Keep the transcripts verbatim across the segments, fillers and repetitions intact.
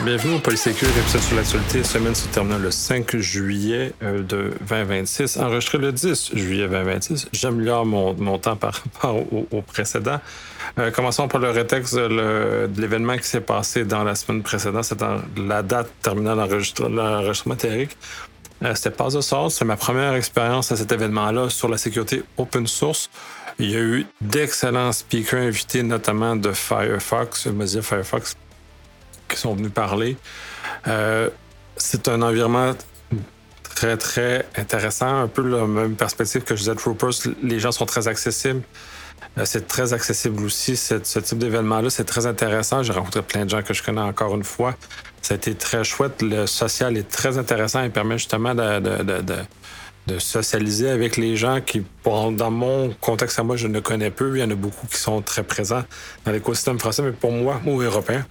Bienvenue au Polysécure, épisode sur l'actualité. Semaine se terminant le cinq juillet euh, de vingt vingt-six, enregistré le dix juillet vingt vingt-six. J'améliore mon, mon temps par rapport au, au précédent. Euh, commençons par le rétexte de, le, de l'événement qui s'est passé dans la semaine précédente. C'est dans la date terminant l'enregistrement, l'enregistrement théorique. Euh, c'était Pass the Source. C'est ma première expérience à cet événement-là sur la sécurité open source. Il y a eu d'excellents speakers invités, notamment de Firefox, Mozilla Firefox, qui sont venus parler. Euh, c'est un environnement très, très intéressant, un peu la même perspective que je disais de Troopers. Les gens sont très accessibles. Euh, c'est très accessible aussi, cette, ce type d'événement-là. C'est très intéressant. J'ai rencontré plein de gens que je connais encore une fois. Ça a été très chouette. Le social est très intéressant. Il permet justement de, de, de, de, de socialiser avec les gens qui, pour, dans mon contexte à moi, je ne connais peu. Il y en a beaucoup qui sont très présents dans l'écosystème français, mais pour moi, ou européen,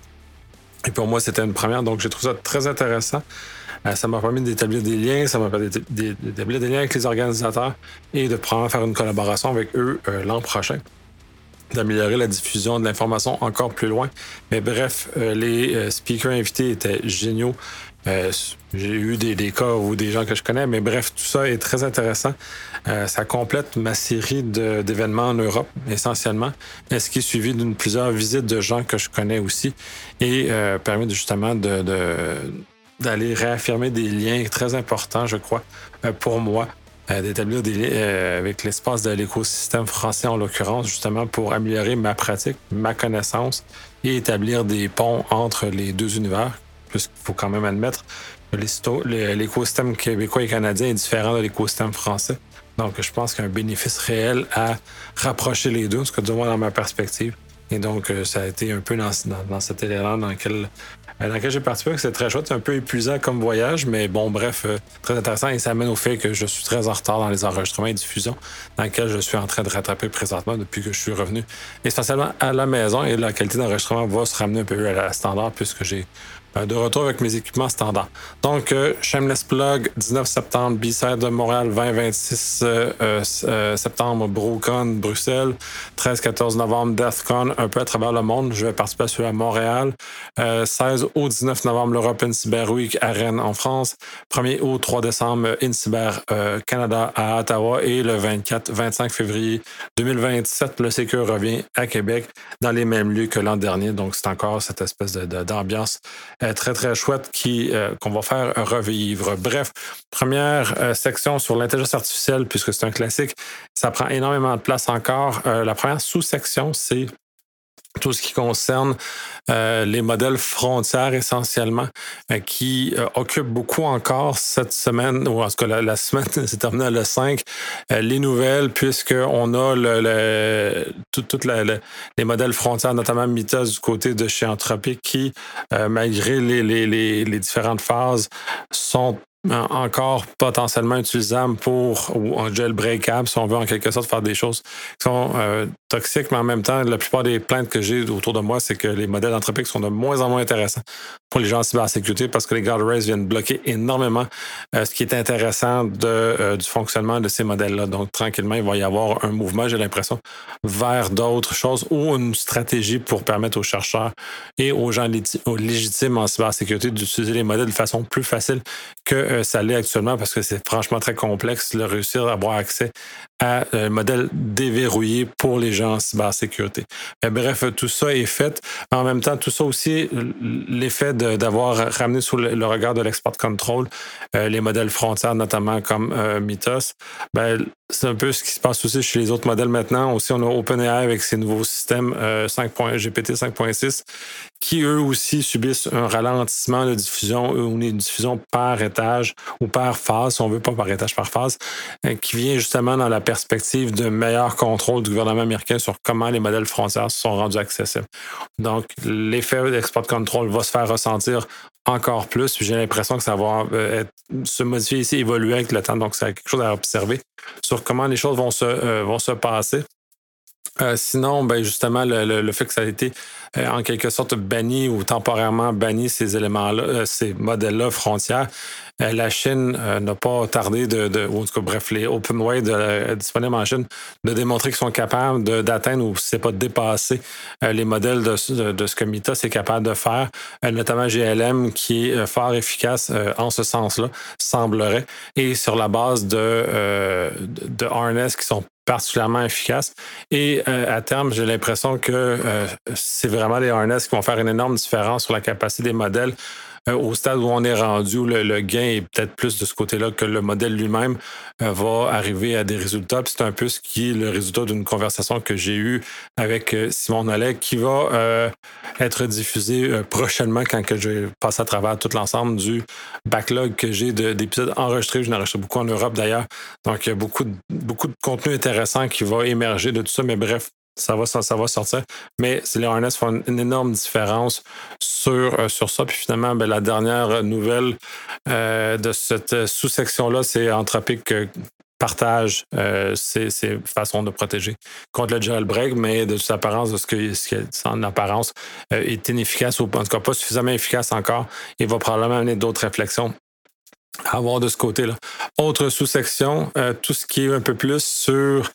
et pour moi, c'était une première, donc j'ai trouvé ça très intéressant. Euh, ça m'a permis d'établir des liens, ça m'a permis d'établir des liens avec les organisateurs et de probablement faire une collaboration avec eux euh, l'an prochain, d'améliorer la diffusion de l'information encore plus loin. Mais bref, euh, les euh, speakers invités étaient géniaux. Euh, j'ai eu des, des cas ou des gens que je connais, mais bref, tout ça est très intéressant. Euh, ça complète ma série de, d'événements en Europe, essentiellement, ce qui est suivi d'une plusieurs visites de gens que je connais aussi et euh, permet de, justement de, de, d'aller réaffirmer des liens très importants, je crois, euh, pour moi, euh, d'établir des liens euh, avec l'espace de l'écosystème français, en l'occurrence, justement pour améliorer ma pratique, ma connaissance et établir des ponts entre les deux univers. Puisqu'il faut quand même admettre que l'écosystème québécois et canadien est différent de l'écosystème français. Donc, je pense qu'il y a un bénéfice réel à rapprocher les deux, en tout cas, du moins dans ma perspective. Et donc, ça a été un peu dans, dans, dans cet élément dans lequel, dans lequel j'ai participé. C'est très chouette, c'est un peu épuisant comme voyage, mais bon, bref, euh, très intéressant. Et ça amène au fait que je suis très en retard dans les enregistrements et diffusions, dans lesquels je suis en train de rattraper présentement depuis que je suis revenu essentiellement à la maison. Et la qualité d'enregistrement va se ramener un peu à la standard puisque j'ai de retour avec mes équipements standards. Donc, euh, Shameless Plug, dix-neuf septembre, B-Side de Montréal, vingt vingt-six euh, euh, septembre, BroCon, Bruxelles, treize quatorze novembre, DEFCON, un peu à travers le monde. Je vais participer à celui à Montréal. Euh, seize au dix-neuf novembre, l'Europe Cyber Week à Rennes, en France. premier au trois décembre, InCyber euh, Canada à Ottawa. Et le vingt-quatre vingt-cinq février deux mille vingt-sept, le Sécure revient à Québec dans les mêmes lieux que l'an dernier. Donc, c'est encore cette espèce de, de, d'ambiance euh, très, très chouette qui, euh, qu'on va faire revivre. Bref, première euh, section sur l'intelligence artificielle, puisque c'est un classique. Ça prend énormément de place encore. Euh, la première sous-section, c'est tout ce qui concerne euh, les modèles frontières essentiellement, euh, qui euh, occupent beaucoup encore cette semaine, ou en tout cas la, la semaine, c'est terminé le cinq, euh, les nouvelles, puisqu'on a le, le, tout, tout la, le, les modèles frontières, notamment Mythos du côté de chez Anthropic, qui, euh, malgré les, les, les, les différentes phases, sont encore potentiellement utilisables pour, ou jailbreakable, si on veut en quelque sorte faire des choses qui sont euh, toxiques, mais en même temps, la plupart des plaintes que j'ai autour de moi, c'est que les modèles anthropiques sont de moins en moins intéressants pour les gens en cybersécurité parce que les guardrails viennent bloquer énormément euh, ce qui est intéressant de, euh, du fonctionnement de ces modèles-là. Donc, tranquillement, il va y avoir un mouvement, j'ai l'impression, vers d'autres choses ou une stratégie pour permettre aux chercheurs et aux gens lég- aux légitimes en cybersécurité d'utiliser les modèles de façon plus facile que euh, ça l'est actuellement parce que c'est franchement très complexe de réussir à avoir accès à un modèle déverrouillé pour les gens en cybersécurité. Mais bref, tout ça est fait. En même temps, tout ça aussi, l'effet de, d'avoir ramené sous le, le regard de l'export control euh, les modèles frontières, notamment comme euh, Mythos, ben, c'est un peu ce qui se passe aussi chez les autres modèles maintenant. Aussi, on a OpenAI avec ses nouveaux systèmes euh, cinq. G P T cinq point six qui, eux aussi, subissent un ralentissement de diffusion ou une diffusion par étage ou par phase, si on veut, pas par étage, par phase, euh, qui vient justement dans la perspective de meilleur contrôle du gouvernement américain sur comment les modèles frontières sont rendus accessibles. Donc, l'effet d'export control va se faire ressentir encore plus. J'ai l'impression que ça va euh, être, se modifier ici, évoluer avec le temps. Donc, c'est quelque chose à observer sur comment les choses vont se, euh, vont se passer. Euh, sinon, ben justement, le, le- le fait que ça a été euh, en quelque sorte banni ou temporairement banni ces éléments-là, euh, ces modèles-là frontières, euh, la Chine euh, n'a pas tardé de, de- ou en tout cas, bref, les openweight euh, disponibles en Chine, de démontrer qu'ils sont capables de- d'atteindre ou si c'est pas de dépasser euh, les modèles de, ce- de, de ce que Mita est capable de faire, euh, notamment G L M qui est euh, fort efficace euh, en ce sens-là, semblerait, et sur la base de, euh, de, de harness qui sont particulièrement efficaces. Et euh, à terme, j'ai l'impression que euh, c'est vraiment les harness qui vont faire une énorme différence sur la capacité des modèles euh, au stade où on est rendu, où le, le gain est peut-être plus de ce côté-là que le modèle lui-même euh, va arriver à des résultats. Puis c'est un peu ce qui est le résultat d'une conversation que j'ai eue avec euh, Simon Nollet qui va euh, être diffusée euh, prochainement quand que je vais passer à travers tout l'ensemble du backlog que j'ai de- d'épisodes enregistrés. Je n'enregistre beaucoup en Europe d'ailleurs. Donc, il y a beaucoup de, beaucoup de contenu intéressant qui va émerger de tout ça. Mais bref, ça va, ça, ça va sortir. Mais les harness font une, une énorme différence sur, euh, sur ça. Puis finalement, ben, la dernière nouvelle euh, de cette sous-section-là, c'est Anthropic euh, partage euh, ses, ses façons de protéger contre le jailbreak, mais de toute apparence, de ce que, ce qui en apparence euh, est inefficace ou en tout cas pas suffisamment efficace encore et va probablement amener d'autres réflexions à avoir de ce côté-là. Autre sous-section, euh, tout ce qui est un peu plus sur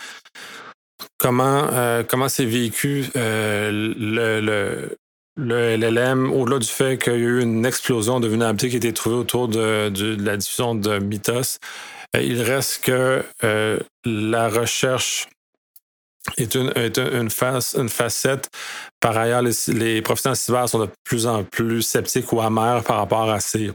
comment, euh, comment c'est vécu euh, le, le, le L L M, au-delà du fait qu'il y a eu une explosion de vulnérabilité qui a été trouvée autour de, de, de la diffusion de Mythos. Euh, il reste que euh, la recherche est une, est une, face, une facette. Par ailleurs, les, les professionnels cyber sont de plus en plus sceptiques ou amers par rapport à ces,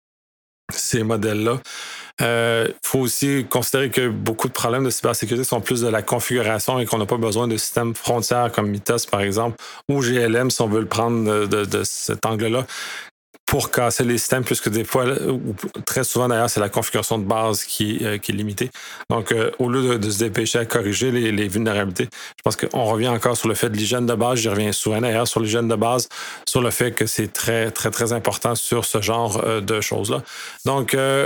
ces modèles-là. Il euh, faut aussi considérer que beaucoup de problèmes de cybersécurité sont plus de la configuration et qu'on n'a pas besoin de systèmes frontières comme Mythos, par exemple, ou G L M, si on veut le prendre de, de, de cet angle-là, pour casser les systèmes, puisque des fois, ou très souvent d'ailleurs, c'est la configuration de base qui, euh, qui est limitée. Donc, euh, au lieu de, de se dépêcher à corriger les, les vulnérabilités, je pense qu'on revient encore sur le fait de l'hygiène de base. J'y reviens souvent d'ailleurs sur l'hygiène de base, sur le fait que c'est très, très, très important sur ce genre euh, de choses-là. Donc, euh,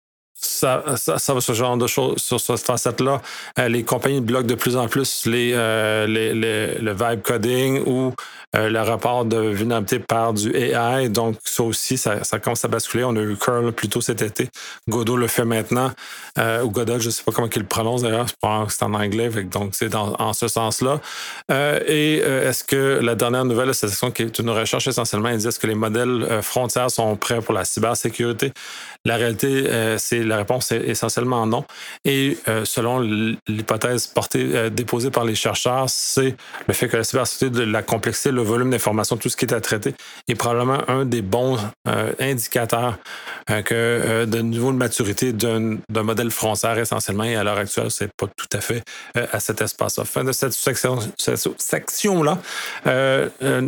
Ça, ça, ça va ce genre de choses sur cette facette-là. Euh, les compagnies bloquent de plus en plus les, euh, les, les, le vibe coding ou euh, le rapport de vulnérabilité par du A I. Donc, ça aussi, ça, ça commence à basculer. On a eu Curl plus tôt cet été. Godot le fait maintenant. Euh, ou Godot, je ne sais pas comment il le prononce d'ailleurs. C'est en anglais. Donc, c'est dans, en ce sens-là. Euh, et euh, est-ce que la dernière nouvelle, cette section qui est une recherche essentiellement, elle dit est-ce que les modèles euh, frontières sont prêts pour la cybersécurité? La réalité, euh, c'est la réponse est essentiellement non. Et euh, selon l'hypothèse portée, euh, déposée par les chercheurs, c'est le fait que la cybersécurité, de la complexité, le volume d'informations, tout ce qui est à traiter, est probablement un des bons euh, indicateurs euh, que euh, de niveau de maturité d'un modèle frontière essentiellement. Et à l'heure actuelle, c'est pas tout à fait euh, à cet espace-là. Fin de cette section, cette section-là. Euh, euh,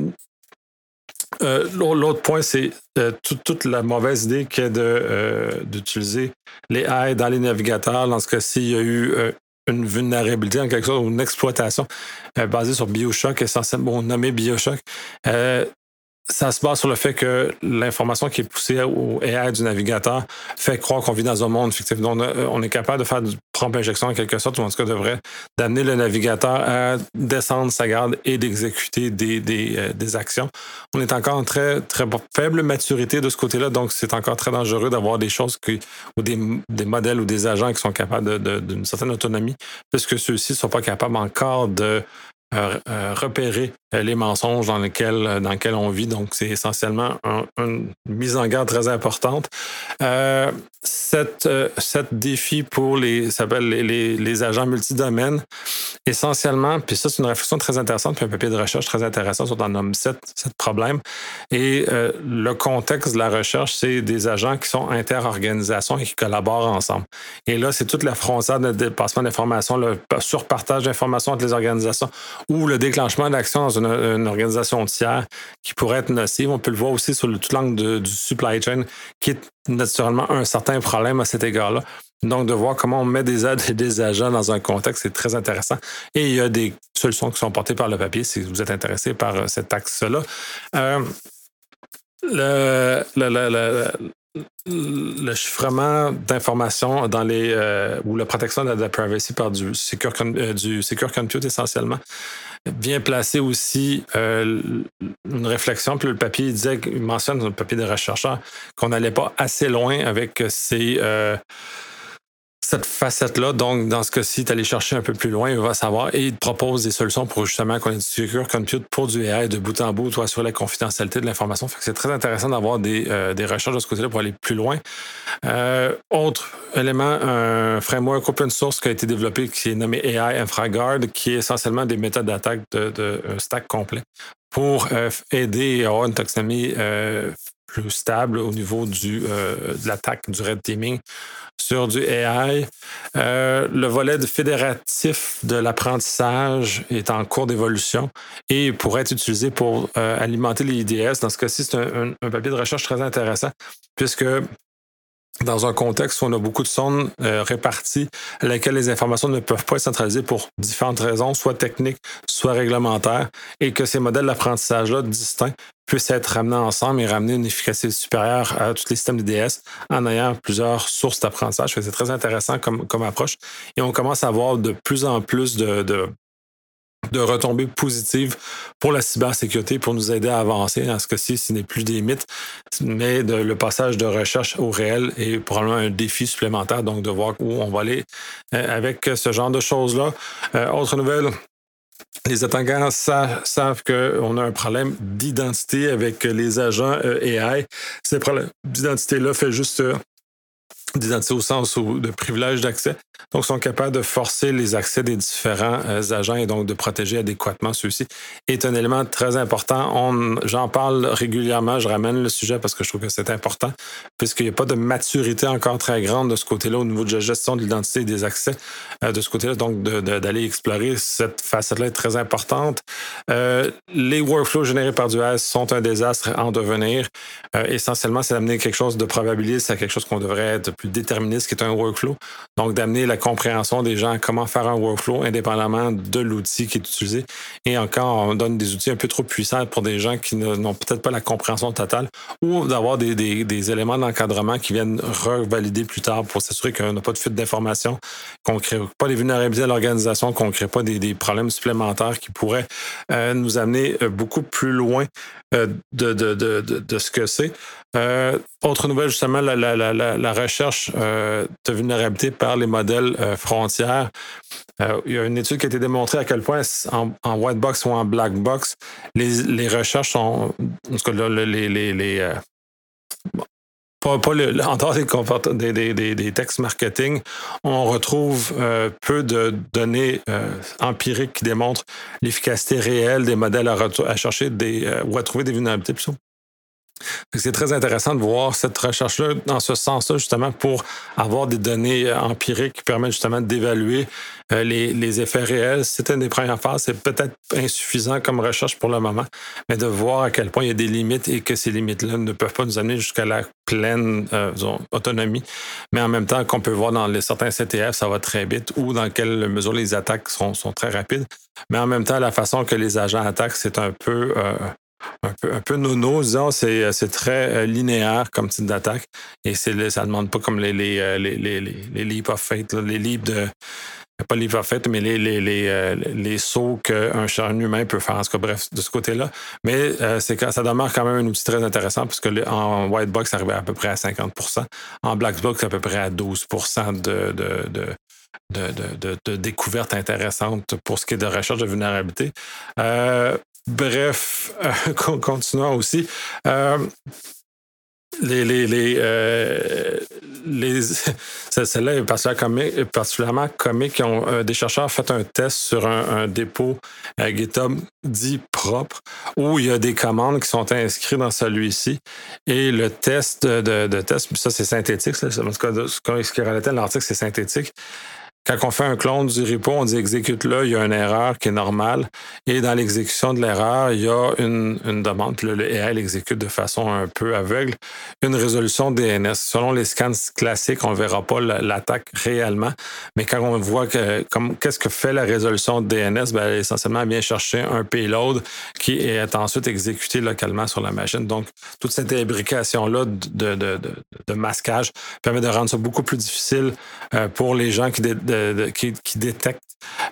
Euh, L'autre point, c'est euh, tout, toute la mauvaise idée qu'est de, euh, d'utiliser les A I dans les navigateurs. Dans ce cas-ci, il y a eu euh, une vulnérabilité en quelque sorte, ou une exploitation euh, basée sur BioShock, essentiellement bon, nommé BioShock. Euh, ça se base sur le fait que l'information qui est poussée au A I du navigateur fait croire qu'on vit dans un monde fictif. Donc, on est capable de faire du prompt injection en quelque sorte, ou en tout cas devrait d'amener le navigateur à descendre sa garde et d'exécuter des, des, euh, des actions. On est encore en très, très faible maturité de ce côté-là, donc c'est encore très dangereux d'avoir des choses qui, ou des, des modèles ou des agents qui sont capables de, de, d'une certaine autonomie, puisque ceux-ci ne sont pas capables encore de Euh, euh, repérer les mensonges dans lesquels, dans lesquels on vit. Donc, c'est essentiellement un, une mise en garde très importante. Euh, cette, euh, cette défi pour les, ça s'appelle les, les, les agents multidomaines, essentiellement, puis ça, c'est une réflexion très intéressante, puis un papier de recherche très intéressant sur dans nomme sept, sept problèmes. Et euh, le contexte de la recherche, c'est des agents qui sont interorganisations et qui collaborent ensemble. Et là, c'est toute la frontière de dépassement d'informations, le surpartage d'informations entre les organisations ou le déclenchement d'actions dans une, une organisation tiers qui pourrait être nocive. On peut le voir aussi sur le, tout l'angle de, du supply chain, qui est naturellement un certain problème à cet égard-là. Donc, de voir comment on met des aides et des agents dans un contexte, c'est très intéressant. Et il y a des solutions qui sont portées par le papier si vous êtes intéressé par cet axe-là. Euh, le, le, le, le, le chiffrement d'informations dans les euh, ou la protection de la privacy par du secure, euh, du secure compute essentiellement. bien placé aussi euh, une réflexion. Puis le papier il disait, il mentionne dans le papier des chercheurs qu'on n'allait pas assez loin avec ces... Euh, cette facette-là, donc dans ce cas-ci, tu allé chercher un peu plus loin, il va savoir, et il te propose des solutions pour justement qu'on ait du secure compute pour du A I de bout en bout, toi, sur la confidentialité de l'information. Fait que c'est très intéressant d'avoir des, euh, des recherches de ce côté-là pour aller plus loin. Euh, autre élément, un framework open source qui a été développé, qui est nommé A I InfraGuard, qui est essentiellement des méthodes d'attaque de, de, un stack complet pour euh, aider à avoir une taxonomie euh, plus stable au niveau du, euh, de l'attaque, du red teaming sur du A I. Euh, le volet de fédératif de l'apprentissage est en cours d'évolution et pourrait être utilisé pour euh, alimenter les I D S. Dans ce cas-ci, c'est un, un, un papier de recherche très intéressant puisque dans un contexte où on a beaucoup de zones euh, réparties à laquelle les informations ne peuvent pas être centralisées pour différentes raisons, soit techniques, soit réglementaires, et que ces modèles d'apprentissage-là distincts puissent être ramenés ensemble et ramener une efficacité supérieure à tous les systèmes d'I D S en ayant plusieurs sources d'apprentissage. C'est très intéressant comme, comme approche. Et on commence à avoir de plus en plus de, de de retombées positives pour la cybersécurité, pour nous aider à avancer. Dans ce cas-ci, ce n'est plus des mythes, mais de, le passage de recherche au réel est probablement un défi supplémentaire, donc de voir où on va aller euh, avec ce genre de choses-là. Euh, autre nouvelle, les attaquants savent, savent qu'on a un problème d'identité avec les agents euh, A I. Ce problème d'identité-là fait juste... Euh, d'identité au sens où, de privilège d'accès. Donc, ils sont capables de forcer les accès des différents euh, agents et donc de protéger adéquatement ceux-ci. Est un élément très important. On, j'en parle régulièrement, je ramène le sujet parce que je trouve que c'est important, puisqu'il n'y a pas de maturité encore très grande de ce côté-là au niveau de la gestion de l'identité et des accès euh, de ce côté-là. Donc, de, de, d'aller explorer cette facette-là est très importante. Euh, les workflows générés par du A S sont un désastre en devenir. Euh, essentiellement, c'est d'amener quelque chose de probabiliste à quelque chose qu'on devrait être plus déterministe, qui est un workflow. Donc, d'amener la compréhension des gens à comment faire un workflow indépendamment de l'outil qui est utilisé. Et encore, on donne des outils un peu trop puissants pour des gens qui n'ont peut-être pas la compréhension totale ou d'avoir des, des, des éléments d'encadrement qui viennent revalider plus tard pour s'assurer qu'on n'a pas de fuite d'informations, qu'on ne crée pas des vulnérabilités à l'organisation, qu'on ne crée pas des, des problèmes supplémentaires qui pourraient euh, nous amener beaucoup plus loin euh, de, de, de, de, de ce que c'est. Euh, autre nouvelle, justement, la, la, la, la recherche euh, de vulnérabilité par les modèles euh, frontières. Euh, il y a une étude qui a été démontrée à quel point en, en white box ou en black box, les, les recherches sont, en tout cas, là, les, les, les euh, bon, pas, pas le, en dehors des, des, des, des textes marketing, on retrouve euh, peu de données euh, empiriques qui démontrent l'efficacité réelle des modèles à, à chercher des, euh, ou à trouver des vulnérabilités plutôt. C'est très intéressant de voir cette recherche-là dans ce sens-là, justement, pour avoir des données empiriques qui permettent justement d'évaluer euh, les, les effets réels. C'est une des premières phases. C'est peut-être insuffisant comme recherche pour le moment, mais de voir à quel point il y a des limites et que ces limites-là ne peuvent pas nous amener jusqu'à la pleine euh, disons, autonomie. Mais en même temps, qu'on peut voir dans les, certains C T F, ça va très vite, ou dans quelle mesure les attaques sont, sont très rapides. Mais en même temps, la façon que les agents attaquent, c'est un peu... Euh, Un peu, un peu nono, disons, c'est, c'est très linéaire comme type d'attaque. Et c'est, ça ne demande pas comme les, les, les, les, les leap of faith, là, les leaps de. Pas leap of faith, mais les, les, les, les sauts qu'un un humain peut faire. En tout cas, bref, de ce côté-là. Mais euh, c'est, ça demeure quand même un outil très intéressant, puisque en white box, ça arrivait à peu près à cinquante pour cent. En black box, c'est à peu près à douze pour cent de. de, de De, de, de, de découvertes intéressantes pour ce qui est de recherche de vulnérabilité. Euh, bref, euh, continuons aussi. Euh, les, les, les, euh, les, celle-là est particulièrement comique. Particulièrement comique. Ils ont, euh, des chercheurs ont fait un test sur un, un dépôt à GitHub dit propre où il y a des commandes qui sont inscrites dans celui-ci. Et le test de, de, de test, ça c'est synthétique. Ça, en tout cas, ce qui relatait à l'article, c'est synthétique. Quand on fait un clone du repo, on dit exécute là, il y a une erreur qui est normale. Et dans l'exécution de l'erreur, il y a une, une demande. Puis là, le A I l'exécute de façon un peu aveugle. Une résolution D N S. Selon les scans classiques, on ne verra pas l'attaque réellement. Mais quand on voit que comme qu'est-ce que fait la résolution de D N S, ben, elle essentiellement vient chercher un payload qui est ensuite exécuté localement sur la machine. Donc, toute cette imbrication-là de, de, de, de masquage permet de rendre ça beaucoup plus difficile pour les gens qui, dé, de, de, qui, qui détectent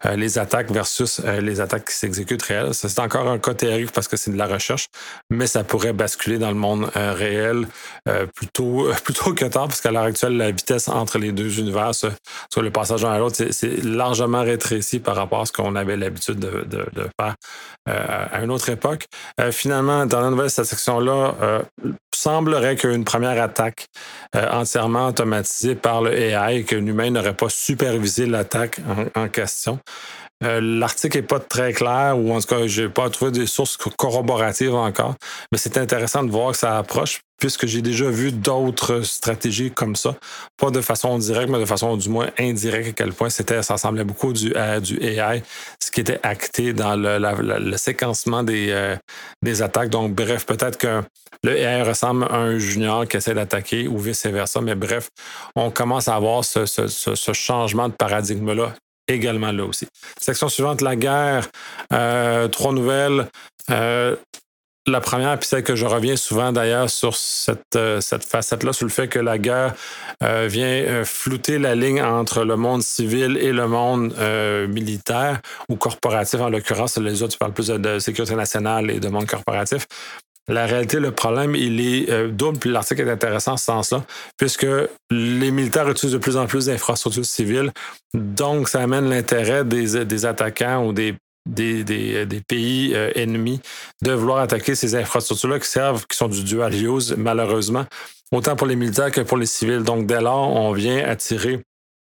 euh, les attaques versus euh, les attaques qui s'exécutent réelles. Ça, c'est encore un cas théorique parce que c'est de la recherche, mais ça pourrait basculer dans le monde euh, réel euh, plutôt, euh, plutôt que tard, parce qu'à l'heure actuelle, la vitesse entre les deux univers, sur le passage d'un à l'autre, c'est, c'est largement rétréci par rapport à ce qu'on avait l'habitude de, de, de faire euh, à une autre époque. Euh, finalement, dans la nouvelle, cette section-là, euh, semblerait qu'une première attaque euh, entièrement automatisée par le A I et qu'un humain n'aurait pas supervisé l'attaque en, en question. Euh, l'article n'est pas très clair, ou en tout cas, je n'ai pas trouvé des sources corroboratives encore, mais c'est intéressant de voir que ça approche, puisque j'ai déjà vu d'autres stratégies comme ça, pas de façon directe, mais de façon du moins indirecte, à quel point c'était, ça ressemblait beaucoup du, à, du A I, ce qui était acté dans le, la, la, le séquencement des, euh, des attaques. Donc, bref, peut-être que le A I ressemble à un junior qui essaie d'attaquer ou vice-versa, mais bref, on commence à avoir ce, ce, ce, ce changement de paradigme-là également là aussi. Section suivante, la guerre. Euh, trois nouvelles. Euh, la première, puis celle que je reviens souvent d'ailleurs sur cette, euh, cette facette-là, sur le fait que la guerre euh, vient euh, flouter la ligne entre le monde civil et le monde euh, militaire ou corporatif. En l'occurrence, les autres, tu parles plus de, de sécurité nationale et de monde corporatif. La réalité, le problème, il est euh, double, puis l'article est intéressant en ce sens-là, puisque les militaires utilisent de plus en plus d'infrastructures civiles, donc ça amène l'intérêt des, des attaquants ou des, des, des, des pays euh, ennemis de vouloir attaquer ces infrastructures-là qui servent, qui sont du dual use, malheureusement, autant pour les militaires que pour les civils. Donc, dès lors, on vient attirer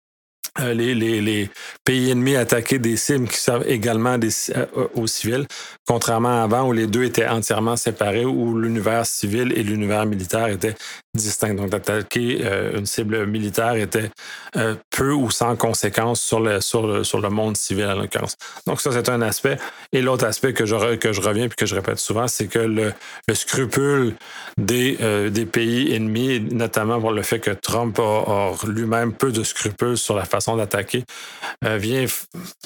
Euh, les, les, les pays ennemis attaquer des cibles qui servent également des, euh, aux civils, contrairement à avant où les deux étaient entièrement séparés, où l'univers civil et l'univers militaire étaient distincts. Donc, d'attaquer euh, une cible militaire était euh, peu ou sans conséquence sur le, sur le, sur le monde civil, en l'occurrence. Donc, ça, c'est un aspect. Et l'autre aspect que je, re, que je reviens et que je répète souvent, c'est que le, le scrupule des, euh, des pays ennemis, notamment pour le fait que Trump a, a lui-même peu de scrupules sur la façon d'attaquer, euh, vient f-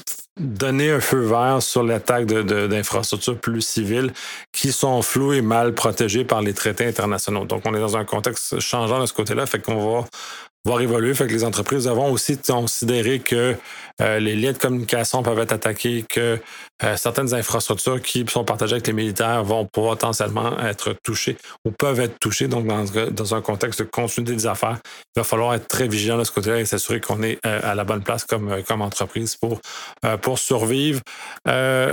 donner un feu vert sur l'attaque de, de, d'infrastructures plus civiles qui sont floues et mal protégées par les traités internationaux. Donc, on est dans un contexte changeant de ce côté-là, fait qu'on va voir évoluer, fait que les entreprises devront aussi considérer que euh, les liens de communication peuvent être attaqués, que euh, certaines infrastructures qui sont partagées avec les militaires vont potentiellement être touchées ou peuvent être touchées. Donc, dans, dans un contexte de continuité des affaires, il va falloir être très vigilant de ce côté-là et s'assurer qu'on est euh, à la bonne place comme, comme entreprise pour, euh, pour survivre. Euh,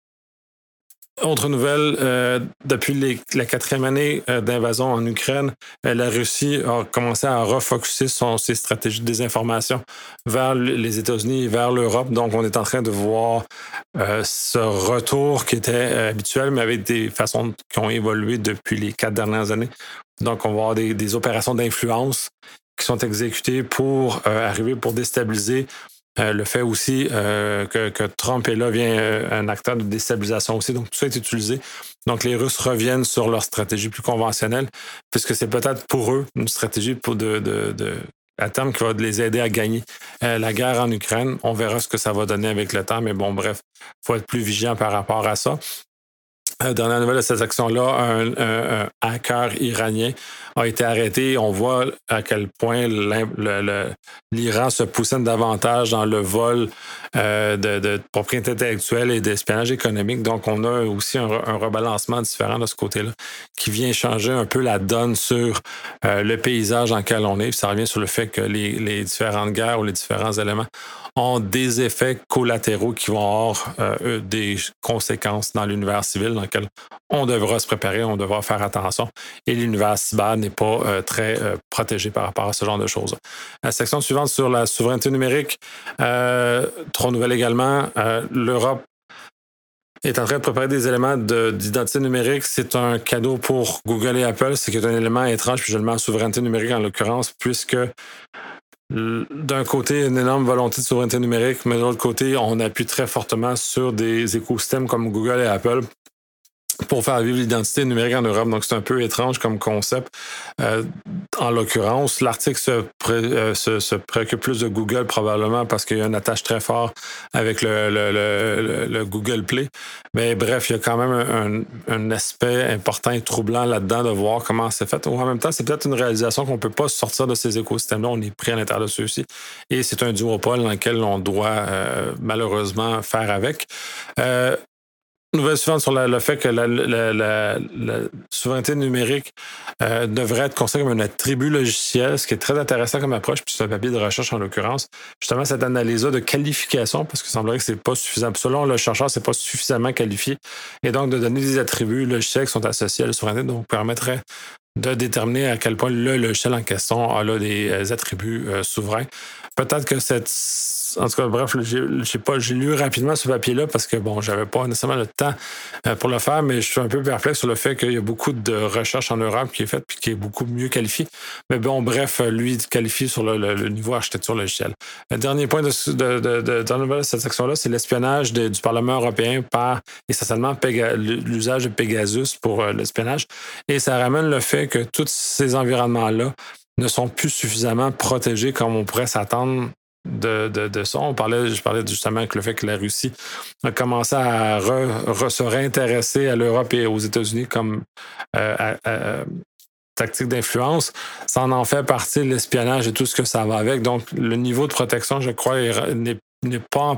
Autre nouvelle, euh, depuis les, la quatrième année euh, d'invasion en Ukraine, euh, la Russie a commencé à refocuser son, ses stratégies de désinformation vers les États-Unis et vers l'Europe. Donc, on est en train de voir euh, ce retour qui était euh, habituel, mais avec des façons qui ont évolué depuis les quatre dernières années. Donc, on va avoir des, des opérations d'influence qui sont exécutées pour euh, arriver, pour déstabiliser. Euh, le fait aussi euh, que, que Trump est là vient euh, un acteur de déstabilisation aussi. Donc, tout ça est utilisé. Donc, les Russes reviennent sur leur stratégie plus conventionnelle, puisque c'est peut-être pour eux une stratégie pour de, de, de, à terme qui va les aider à gagner euh, la guerre en Ukraine. On verra ce que ça va donner avec le temps, mais bon, bref, il faut être plus vigilant par rapport à ça. Euh, dernière nouvelle de cette action-là, un, un, un hacker iranien a été arrêté. On voit à quel point le, le, l'Iran se poussine davantage dans le vol euh, de, de propriété intellectuelle et d'espionnage économique. Donc, on a aussi un, un rebalancement différent de ce côté-là qui vient changer un peu la donne sur euh, le paysage dans lequel on est. Puis ça revient sur le fait que les, les différentes guerres ou les différents éléments ont des effets collatéraux qui vont avoir euh, des conséquences dans l'univers civil dans lequel on devra se préparer, on devra faire attention. Et l'univers cyber n'est pas euh, très euh, protégé par rapport à ce genre de choses. La section suivante sur la souveraineté numérique, euh, trop nouvelle également, euh, l'Europe est en train de préparer des éléments de, d'identité numérique. C'est un cadeau pour Google et Apple. C'est qu'il y a un élément étrange, puis je le mets en souveraineté numérique en l'occurrence, puisque d'un côté, une énorme volonté de souveraineté numérique, mais de l'autre côté, on appuie très fortement sur des écosystèmes comme Google et Apple pour faire vivre l'identité numérique en Europe. Donc, c'est un peu étrange comme concept. Euh, en l'occurrence, l'article se, pré, euh, se, se préoccupe plus de Google probablement parce qu'il y a une attache très forte avec le, le, le, le, le Google Play. Mais bref, il y a quand même un, un aspect important et troublant là-dedans de voir comment c'est fait. Ou en même temps, c'est peut-être une réalisation qu'on ne peut pas sortir de ces écosystèmes-là. On est pris à l'intérieur de ceux-ci. Et c'est un duopole dans lequel on doit euh, malheureusement faire avec. Euh, Nouvelle suivante sur la, le fait que la, la, la, la souveraineté numérique euh, devrait être considérée comme un attribut logiciel, ce qui est très intéressant comme approche, puis c'est un papier de recherche en l'occurrence. Justement, cette analyse-là de qualification, parce qu'il semblerait que c'est pas suffisant. Selon le chercheur, c'est pas suffisamment qualifié. Et donc, de donner des attributs logiciels qui sont associés à la souveraineté, donc permettrait de déterminer à quel point le logiciel en question a là des attributs euh, souverains. Peut-être que cette... En tout cas, bref, j'ai, j'ai, pas, j'ai lu rapidement ce papier-là parce que, bon, j'avais pas nécessairement le temps euh, pour le faire, mais je suis un peu perplexe sur le fait qu'il y a beaucoup de recherche en Europe qui est faite puis qui est beaucoup mieux qualifiée. Mais bon, bref, lui qualifie sur le, le, le niveau architecture logicielle. Le dernier point de, de, de, de, de cette section-là, c'est l'espionnage de, du Parlement européen par essentiellement Péga, l'usage de Pegasus pour euh, l'espionnage. Et ça ramène le fait que tous ces environnements-là ne sont plus suffisamment protégés comme on pourrait s'attendre De, de, de ça. On parlait, je parlais justement avec le fait que la Russie a commencé à re, re, se réintéresser à l'Europe et aux États-Unis comme euh, à, à, tactique d'influence. Ça en, en fait partie l'espionnage et tout ce que ça va avec. Donc, le niveau de protection, je crois, n'est, n'est pas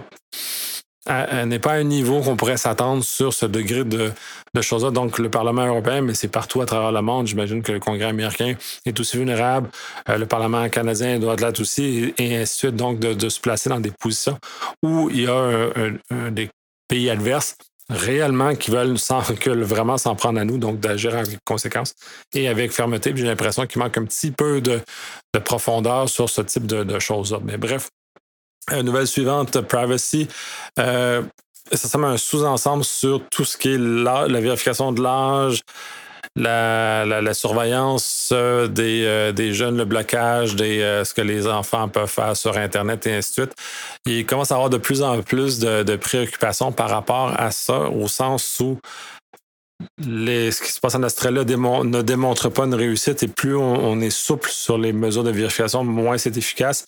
à, n'est pas à un niveau qu'on pourrait s'attendre sur ce degré de, de choses-là. Donc, le Parlement européen, mais c'est partout à travers le monde. J'imagine que le Congrès américain est aussi vulnérable. Euh, le Parlement canadien doit l'être aussi, et, et ainsi de suite. Donc, de, de se placer dans des positions où il y a un, un, un des pays adverses réellement qui veulent, sans, que vraiment s'en prendre à nous, donc d'agir avec conséquence et avec fermeté. Puis j'ai l'impression qu'il manque un petit peu de, de profondeur sur ce type de, de choses-là. Mais bref, Euh, nouvelle suivante, privacy. Euh, essentiellement un sous-ensemble sur tout ce qui est la, la vérification de l'âge, la, la, la surveillance euh, des, euh, des jeunes, le blocage, des, euh, ce que les enfants peuvent faire sur Internet et ainsi de suite. Il commence à avoir de plus en plus de, de préoccupations par rapport à ça, au sens où Les, ce qui se passe en Australie démon, ne démontre pas une réussite et plus on, on est souple sur les mesures de vérification, moins c'est efficace.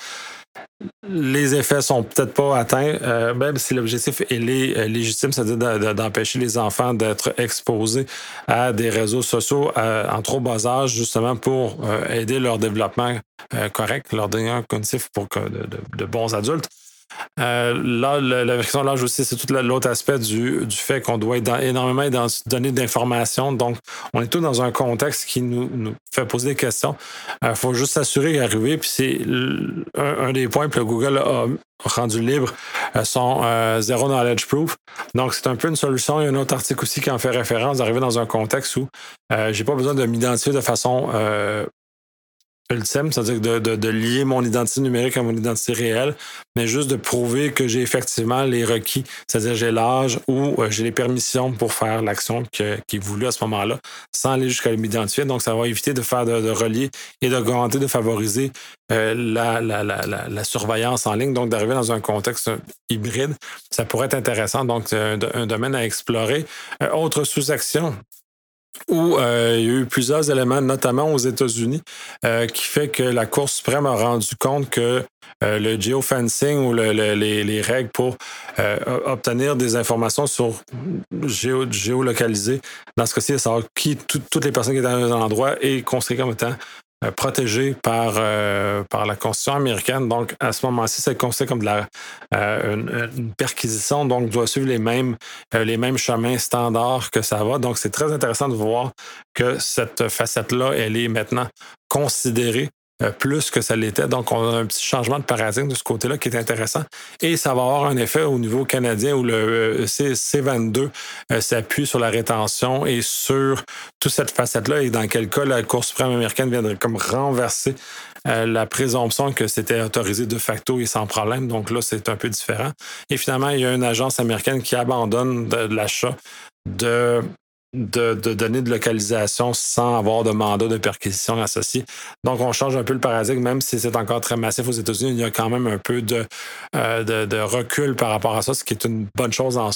Les effets sont peut-être pas atteints, euh, même si l'objectif est euh, légitime, c'est-à-dire de, de, d'empêcher les enfants d'être exposés à des réseaux sociaux euh, en trop bas âge, justement pour euh, aider leur développement euh, correct, leur développement cognitif pour que de, de, de bons adultes. Euh, là, la, la vérification de l'âge aussi, c'est tout l'autre aspect du, du fait qu'on doit dans, énormément dans, donner d'informations. Donc, on est tous dans un contexte qui nous, nous fait poser des questions. Il euh, faut juste s'assurer d'y arriver. Puis c'est un, un des points que Google a rendu libre, euh, sont euh, Zero Knowledge Proof. Donc, c'est un peu une solution. Il y a un autre article aussi qui en fait référence d'arriver dans un contexte où euh, j'ai pas besoin de m'identifier de façon euh, ultime, c'est-à-dire de, de, de lier mon identité numérique à mon identité réelle, mais juste de prouver que j'ai effectivement les requis, c'est-à-dire j'ai l'âge ou euh, j'ai les permissions pour faire l'action que, qui est voulue à ce moment-là, sans aller jusqu'à m'identifier. Donc, ça va éviter de faire de, de relier et d'augmenter, de favoriser euh, la, la, la, la, la surveillance en ligne, donc d'arriver dans un contexte hybride. Ça pourrait être intéressant, donc c'est un, un domaine à explorer. Euh, autre sous-action où euh, il y a eu plusieurs éléments, notamment aux États-Unis, euh, qui fait que la Cour suprême a rendu compte que euh, le geofencing ou le, le, les, les règles pour euh, obtenir des informations sur géo, géolocalisées, dans ce cas-ci, savoir qui, tout, toutes les personnes qui étaient dans un endroit est considéré comme étant euh, protégé par, euh, par la Constitution américaine. Donc, à ce moment-ci, c'est considéré comme de la, euh, une, une perquisition, donc doit suivre les mêmes, euh, les mêmes chemins standards que ça va. Donc, c'est très intéressant de voir que cette facette-là, elle est maintenant considérée euh, plus que ça l'était. Donc, on a un petit changement de paradigme de ce côté-là qui est intéressant. Et ça va avoir un effet au niveau canadien où le euh, C vingt-deux euh, s'appuie sur la rétention et sur toute cette facette-là et dans quel cas la Cour suprême américaine viendrait comme renverser euh, la présomption que c'était autorisé de facto et sans problème. Donc là, c'est un peu différent. Et finalement, il y a une agence américaine qui abandonne de, de l'achat de De, de données de localisation sans avoir de mandat de perquisition associé. Donc, on change un peu le paradigme, même si c'est encore très massif aux États-Unis, il y a quand même un peu de, euh, de, de recul par rapport à ça, ce qui est une bonne chose en soi.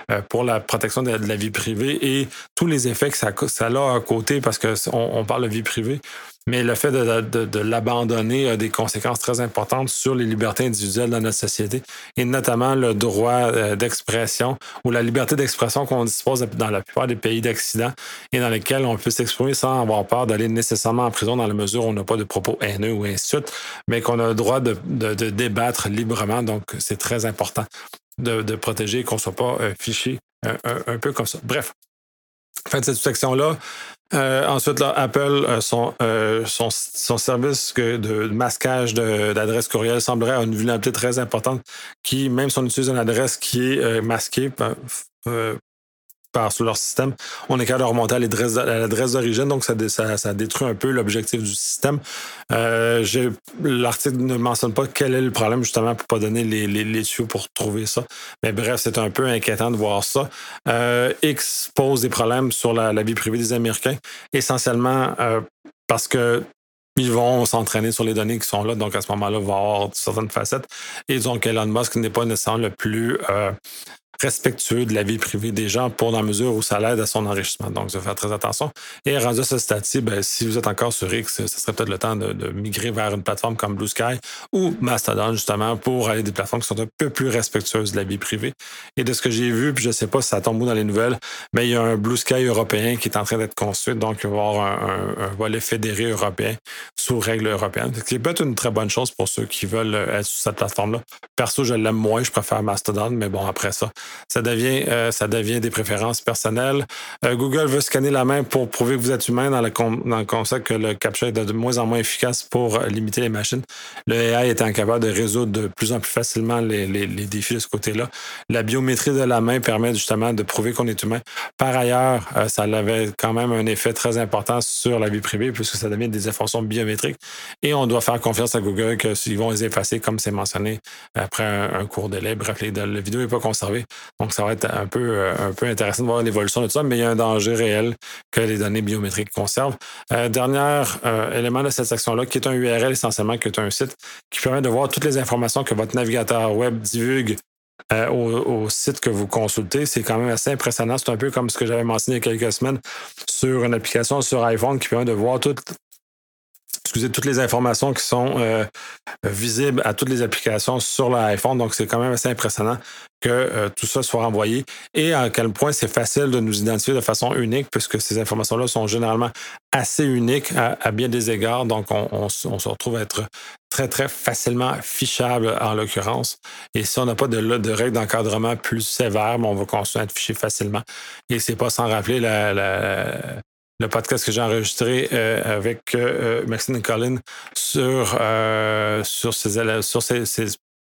euh, pour la protection de, de la vie privée et tous les effets que ça, ça a à côté, parce qu'on on parle de vie privée, mais le fait de, de, de l'abandonner a des conséquences très importantes sur les libertés individuelles dans notre société, et notamment le droit euh, d'expression ou la liberté d'expression qu'on dispose dans la plupart des pays d'Occident et dans lesquels on peut s'exprimer sans avoir peur d'aller nécessairement en prison, dans la mesure où on n'a pas de propos haineux ou insultes, mais qu'on a le droit de, de, de débattre librement. Donc, c'est très important de, de protéger, qu'on ne soit pas euh, fiché un, un, un peu comme ça. Bref, fin de cette section-là. Euh, ensuite, là, Apple, euh, son, euh, son, son service de, de masquage de, d'adresse courriel semblerait avoir une vulnérabilité très importante qui, même si on utilise une adresse qui est euh, masquée euh, par sur leur système, on est capable de remonter à l'adresse, à l'adresse d'origine, donc ça, ça, ça détruit un peu l'objectif du système. Euh, j'ai, l'article ne mentionne pas quel est le problème, justement, pour ne pas donner les, les, les tuyaux pour trouver ça. Mais bref, c'est un peu inquiétant de voir ça. Euh, X pose des problèmes sur la, la vie privée des Américains, essentiellement euh, parce que ils vont s'entraîner sur les données qui sont là, donc à ce moment-là, il va y avoir certaines facettes. Et donc, Elon Musk n'est pas nécessairement le plus euh, respectueux de la vie privée des gens, pour dans la mesure où ça l'aide à son enrichissement. Donc, je vais faire très attention. Et rendu à ce stade-ci, ben, si vous êtes encore sur X, ce serait peut-être le temps de, de migrer vers une plateforme comme Blue Sky ou Mastodon, justement, pour aller des plateformes qui sont un peu plus respectueuses de la vie privée. Et de ce que j'ai vu, puis je ne sais pas si ça tombe où dans les nouvelles, mais il y a un Blue Sky européen qui est en train d'être construit, donc il va y avoir un, un, un volet fédéré européen sous règles européennes, ce qui peut être une très bonne chose pour ceux qui veulent être sur cette plateforme-là. Perso, je l'aime moins, je préfère Mastodon, mais bon, après ça, Ça devient, euh, ça devient des préférences personnelles. Euh, Google veut scanner la main pour prouver que vous êtes humain, dans le, con- dans le concept que le captcha est de moins en moins efficace pour euh, limiter les machines. Le A I est incapable de résoudre de plus en plus facilement les, les, les défis de ce côté-là. La biométrie de la main permet justement de prouver qu'on est humain. Par ailleurs, euh, ça avait quand même un effet très important sur la vie privée, puisque ça devient des informations biométriques. Et on doit faire confiance à Google qu'ils vont les effacer, comme c'est mentionné, après un, un court délai. Bref, les, la vidéo n'est pas conservée. Donc, ça va être un peu, un peu intéressant de voir l'évolution de tout ça, mais il y a un danger réel que les données biométriques conservent. Euh, dernier euh, élément de cette section-là, qui est un U R L essentiellement, qui est un site qui permet de voir toutes les informations que votre navigateur web divulgue euh, au, au site que vous consultez. C'est quand même assez impressionnant. C'est un peu comme ce que j'avais mentionné il y a quelques semaines sur une application sur iPhone qui permet de voir toutes excusez, toutes les informations qui sont euh, visibles à toutes les applications sur l'iPhone. Donc, c'est quand même assez impressionnant que euh, tout ça soit renvoyé et à quel point c'est facile de nous identifier de façon unique, puisque ces informations-là sont généralement assez uniques à, à bien des égards. Donc, on, on, on se retrouve à être très, très facilement fichable en l'occurrence. Et si on n'a pas de, de règles d'encadrement plus sévères, on va continuer à être fiché facilement. Et c'est pas sans rappeler la, la le podcast que j'ai enregistré euh, avec euh, Maxime et Colin sur, euh, sur ces, sur ces, ces,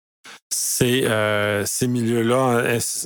ces, euh, ces milieux-là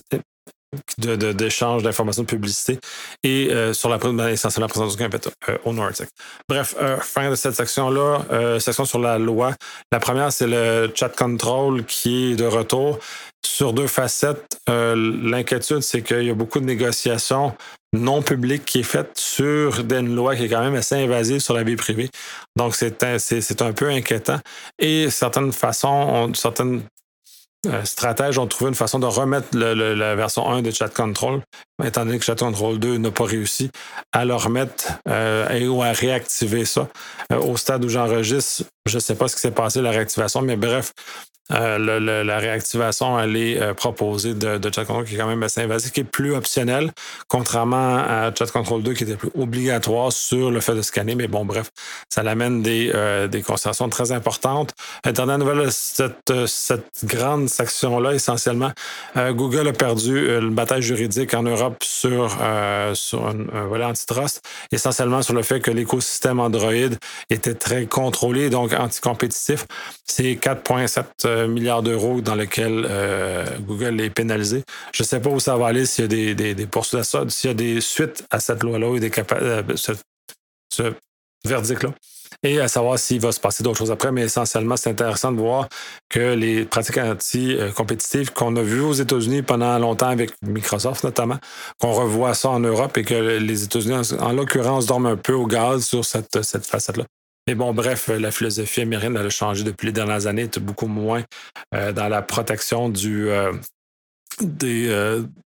de, de, d'échange d'informations de publicité et euh, sur la essentiellement la présence du capital euh, au Nordic. Bref, euh, fin de cette section-là, euh, section sur la loi. La première, c'est le chat control qui est de retour sur deux facettes. Euh, l'inquiétude, c'est qu'il y a beaucoup de négociations non publique qui est faite sur une loi qui est quand même assez invasive sur la vie privée. Donc, c'est un, c'est, c'est un peu inquiétant. Et certaines façons, on, certaines euh, stratèges ont trouvé une façon de remettre le, le, la version un de Chat Control, étant donné que Chat Control deux n'a pas réussi à le remettre euh, et ou à réactiver ça. Euh, au stade où j'enregistre, je ne sais pas ce qui s'est passé, la réactivation, mais bref, Euh, le, le, la réactivation, elle est euh, proposée de, de Chat Control qui est quand même assez invasive, qui est plus optionnelle, contrairement à Chat Control deux qui était plus obligatoire sur le fait de scanner. Mais bon, bref, ça l'amène des, euh, des considérations très importantes. Euh, dernière nouvelle, cette, cette grande section-là, essentiellement, euh, Google a perdu euh, une bataille juridique en Europe sur, euh, sur un, un volet antitrust, essentiellement sur le fait que l'écosystème Android était très contrôlé, donc anticompétitif. C'est quatre virgule sept milliards d'euros dans lequel euh, Google est pénalisé. Je ne sais pas où ça va aller, s'il y a des, des, des poursuites à ça, s'il y a des suites à cette loi-là ou des capa- euh, ce, ce verdict-là. Et à savoir s'il va se passer d'autres choses après, mais essentiellement, c'est intéressant de voir que les pratiques anti-compétitives qu'on a vues aux États-Unis pendant longtemps avec Microsoft notamment, qu'on revoit ça en Europe et que les États-Unis, en, en l'occurrence, dorment un peu au gaz sur cette, cette facette-là. Mais bon, bref, la philosophie américaine, elle a changé depuis les dernières années, est beaucoup moins euh, dans la protection du, euh, des, euh,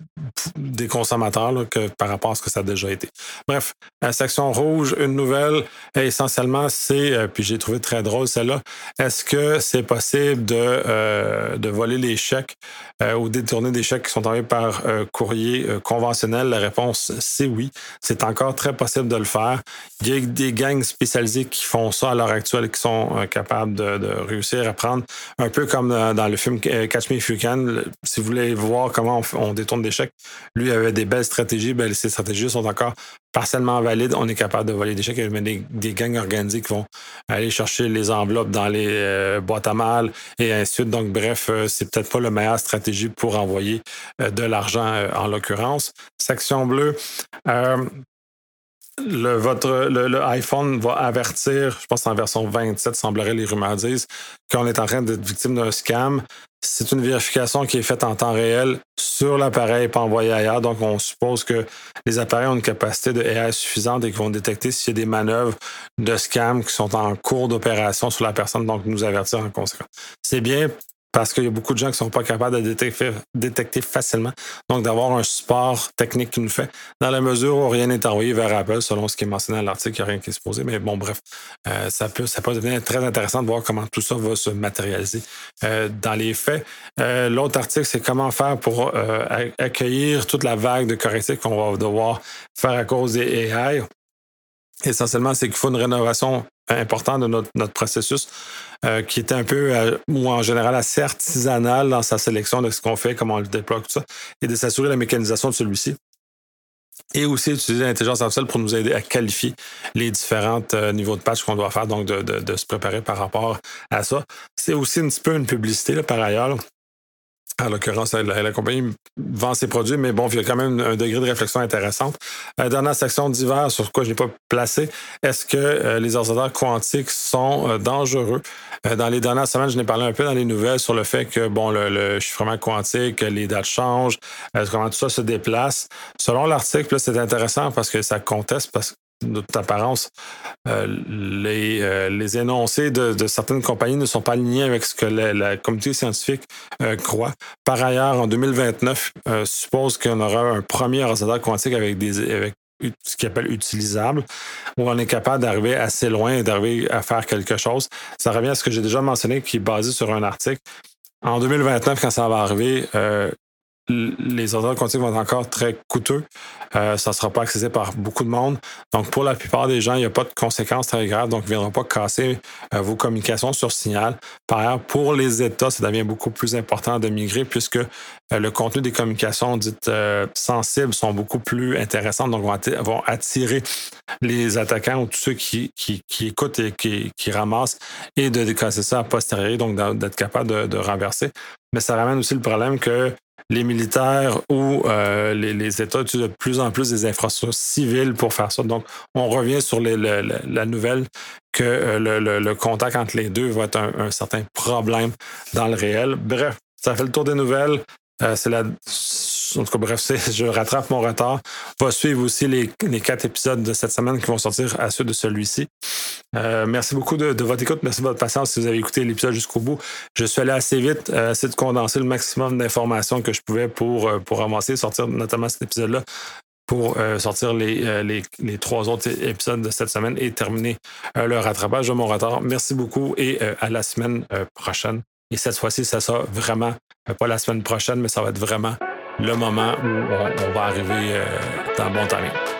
des consommateurs là, que par rapport à ce que ça a déjà été. Bref, la section rouge, une nouvelle, essentiellement, c'est, euh, puis j'ai trouvé très drôle celle-là, est-ce que c'est possible de, euh, de voler les chèques euh, ou détourner des chèques qui sont envoyés par euh, courrier euh, conventionnel? La réponse, c'est oui. C'est encore très possible de le faire. Il y a des gangs spécialisés qui font ça à l'heure actuelle, qui sont euh, capables de, de réussir à prendre, un peu comme dans, dans le film Catch Me If You Can. Le, si vous voulez voir comment on, on détourne des chèques, lui avait des belles stratégies. Ben, ces stratégies sont encore partiellement valides. On est capable de voler des chèques. Il y a des, des gangs organisés qui vont aller chercher les enveloppes dans les euh, boîtes à mal et ainsi de suite. Donc, bref, euh, c'est peut-être pas la meilleure stratégie pour envoyer euh, de l'argent euh, en l'occurrence. Section bleue. Euh, Le, votre, le, le iPhone va avertir, je pense en version vingt-sept, semblerait les rumeurs disent, qu'on est en train d'être victime d'un scam. C'est une vérification qui est faite en temps réel sur l'appareil, pas envoyée ailleurs. Donc, on suppose que les appareils ont une capacité de A I suffisante et qu'ils vont détecter s'il y a des manœuvres de scam qui sont en cours d'opération sur la personne, donc nous avertir en conséquence. C'est bien parce qu'il y a beaucoup de gens qui ne sont pas capables de détecter, détecter facilement. Donc, d'avoir un support technique qui nous fait, dans la mesure où rien n'est envoyé vers Apple, selon ce qui est mentionné dans l'article, il n'y a rien qui est supposé. Mais bon, bref, euh, ça, peut, ça peut devenir très intéressant de voir comment tout ça va se matérialiser euh, dans les faits. Euh, l'autre article, c'est comment faire pour euh, accueillir toute la vague de correctifs qu'on va devoir faire à cause des A I. Essentiellement, c'est qu'il faut une rénovation importante de notre, notre processus euh, qui est un peu, euh, ou en général, assez artisanal dans sa sélection de ce qu'on fait, comment on le déploie, tout ça, et de s'assurer la mécanisation de celui-ci. Et aussi utiliser l'intelligence artificielle pour nous aider à qualifier les différents euh, niveaux de patch qu'on doit faire, donc de, de, de se préparer par rapport à ça. C'est aussi un petit peu une publicité, là, par ailleurs. Là. En l'occurrence, la, la compagnie vend ses produits, mais bon, il y a quand même un degré de réflexion intéressante. Euh, dans la section divers, sur quoi je n'ai pas placé, est-ce que euh, les ordinateurs quantiques sont euh, dangereux? Euh, dans les dernières semaines, je n'ai parlé un peu dans les nouvelles sur le fait que, bon, le, le chiffrement quantique, les dates changent, euh, comment tout ça se déplace. Selon l'article, là, c'est intéressant parce que ça conteste, parce que de toute apparence, euh, les, euh, les énoncés de, de certaines compagnies ne sont pas alignés avec ce que la, la communauté scientifique euh, croit. Par ailleurs, en deux mille vingt-neuf, euh, suppose qu'on aura un premier ordinateur quantique avec des avec ce qu'on appelle utilisable, où on est capable d'arriver assez loin et d'arriver à faire quelque chose. Ça revient à ce que j'ai déjà mentionné, qui est basé sur un article. En deux mille vingt-neuf, quand ça va arriver, euh, les ordinateurs quantiques vont être encore très coûteux. Euh, ça ne sera pas accessible par beaucoup de monde. Donc, pour la plupart des gens, il n'y a pas de conséquences très graves. Donc, ils ne viendront pas casser euh, vos communications sur signal. Par ailleurs, pour les États, ça devient beaucoup plus important de migrer puisque euh, le contenu des communications dites euh, sensibles sont beaucoup plus intéressantes. Donc, vont, atti- vont attirer les attaquants ou tous ceux qui, qui, qui écoutent et qui, qui ramassent et de décasser ça a posteriori, donc d'être capable de, de renverser. Mais ça ramène aussi le problème que les militaires ou euh, les, les États utilisent de plus en plus des infrastructures civiles pour faire ça. Donc, on revient sur les, le, le, la nouvelle que euh, le, le, le contact entre les deux va être un, un certain problème dans le réel. Bref, ça fait le tour des nouvelles. Euh, c'est la... En tout cas, bref, c'est, je rattrape mon retard. Va suivre aussi les, les quatre épisodes de cette semaine qui vont sortir à ceux de celui-ci. Euh, merci beaucoup de, de votre écoute. Merci de votre patience si vous avez écouté l'épisode jusqu'au bout. Je suis allé assez vite, euh, essayer de condenser le maximum d'informations que je pouvais pour, euh, pour avancer, sortir notamment cet épisode-là, pour euh, sortir les, euh, les, les trois autres épisodes de cette semaine et terminer euh, le rattrapage de mon retard. Merci beaucoup et euh, à la semaine euh, prochaine. Et cette fois-ci, ça sera vraiment, euh, pas la semaine prochaine, mais ça va être vraiment le moment où on, on va arriver euh, dans le bon timing.